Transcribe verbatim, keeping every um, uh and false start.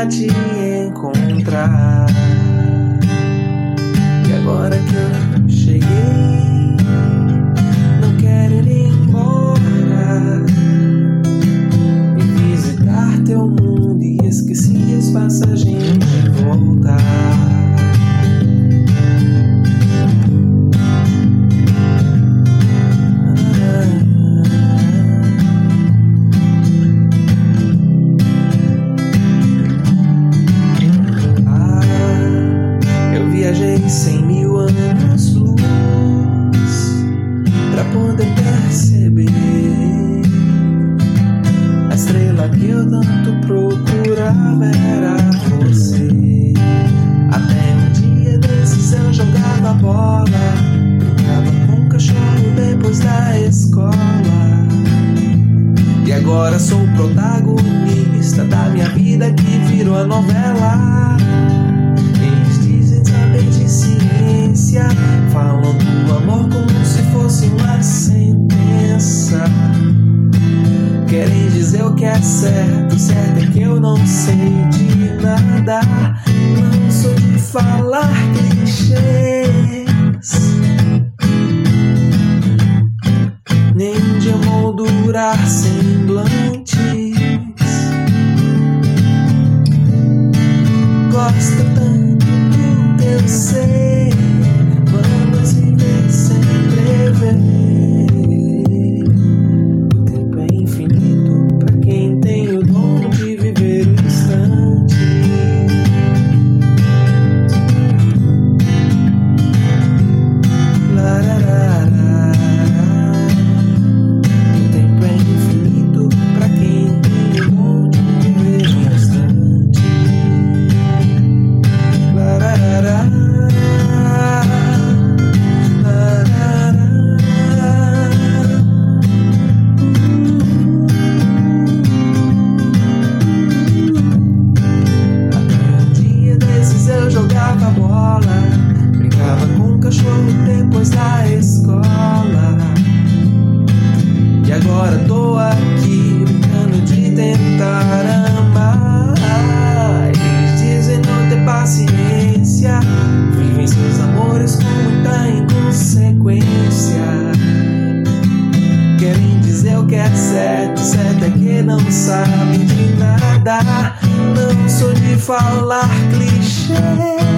te encontrar. E agora que eu cheguei, não quero ir embora. Vim visitar teu mundo e esqueci as passagens de voltar. Cem mil anos luz pra poder perceber a estrela que eu tanto procurava era você. Até um dia desses eu jogava bola, brincava com o cachorro depois da escola. E agora sou o protagonista da minha vida que virou a novela. De ciência, falam do amor como se fosse uma sentença. Querem dizer o que é certo, certo é que eu não sei de nada. Não sou de falar clichês, nem de emoldurar semblantes. Gosto tanto, eu sei, vamos viver sem prever. O tempo é infinito pra quem tem o dom de viver o instante. Lararara. O tempo é infinito pra quem tem o dom de viver o instante. Lararara. Jogava bola, brincava com o cachorro depois da escola. E agora tô aqui brincando de tentar amar. Eles dizem não ter paciência, vivem seus amores com muita inconsequência. Querem dizer o que é certo, certo é que não sabem de nada. Não sou de falar clichê,